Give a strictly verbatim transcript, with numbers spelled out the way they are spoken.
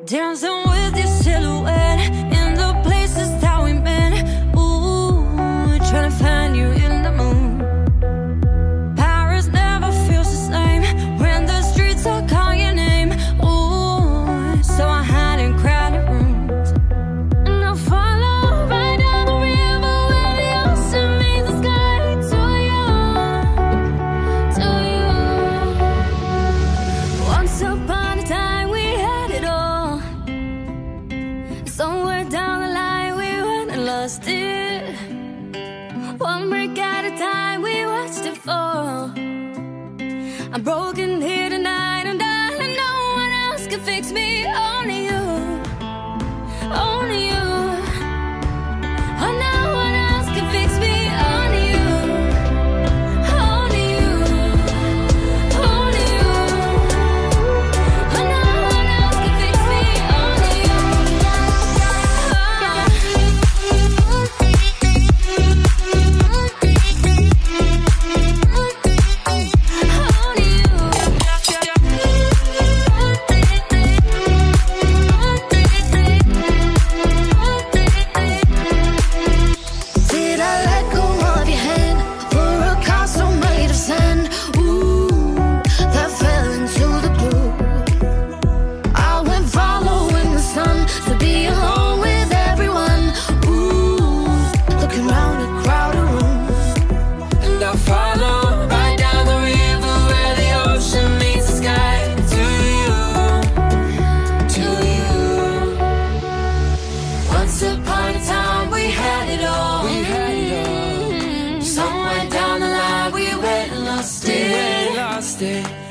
dancing with your silhouette in the places that we met. Ooh, trying to find you in the moon. Paris never feels the same when the streets all call your name. Ooh, so I hide in crowded rooms, and I follow right down the river where the ocean meets the sky. To you, to you. Once upon a time we had it all. Somewhere down the line we went and lost it. One break at a time we watched it fall. I'm broken here tonight, and darling, no one else can fix me. Only you, only you. Oh, no one else can fix me. Only you, only you, only you. Oh, no one else can fix me. Only you. Did I let go of your hand for a castle made of sand? Ooh, that fell into the blue. I went following the sun to be alone with everyone. Ooh, looking round a crowded room, and I follow right down the river where the ocean meets the sky. To you, to you. Once upon a time we had it all. We had it all. Somewhere down the line we went and lost it. Lost it.